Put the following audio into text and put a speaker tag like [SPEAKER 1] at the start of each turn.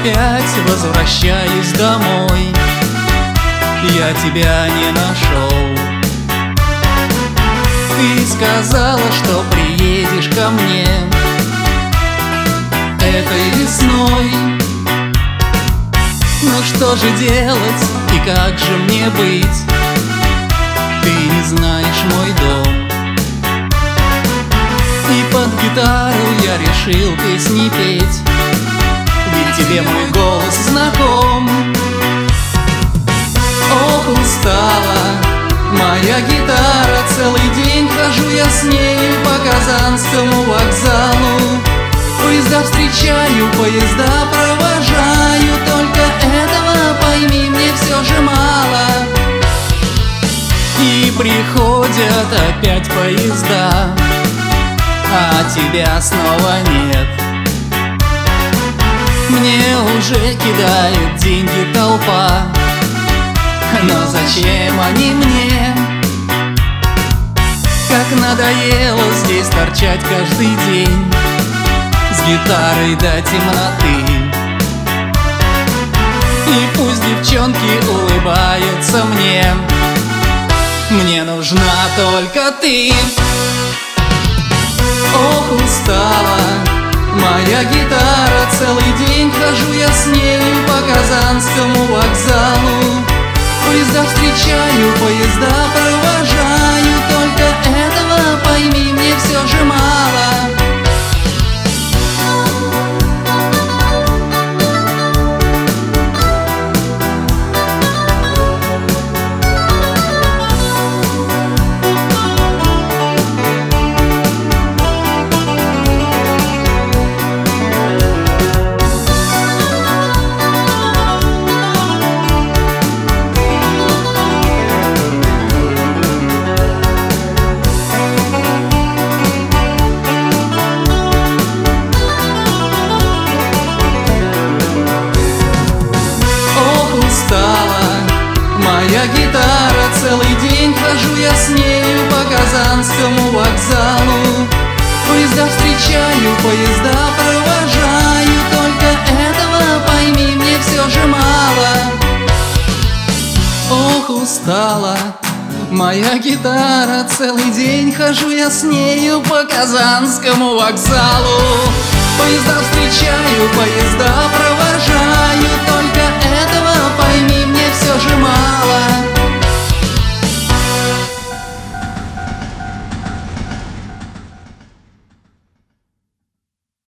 [SPEAKER 1] опять возвращаюсь домой. Я тебя не нашел. Ты сказала, что приедешь ко мне этой весной. Ну что же делать и как же мне быть? Ты не знаешь мой дом. И под гитару я решил песни петь, ведь тебе мой голос знаком. Ох, устала моя гитара, целый день хожу я с нею по Казанскому вокзалу. Поезда встречаю, поезда провожаю, только этого, пойми, мне все же мало. И приходят опять поезда, а тебя снова нет. Мне уже кидают деньги толпа, но зачем они мне? Как надоело здесь торчать каждый день с гитарой до темноты. И пусть девчонки улыбаются мне, мне нужна только ты. Ох, устала моя гитара, целый день хожу я с нею по Казанскому вокзалу. Поезда встречаю, поезда провожаю, только этого, пойми, мне все же мало. Моя гитара, целый день хожу я с нею по Казанскому вокзалу. Поезда встречаю, поезда провожаю, только этого, пойми, мне все же мало. Ох, устала моя гитара, целый день хожу я с нею по Казанскому вокзалу. Поезда встречаю, поезда провожаю,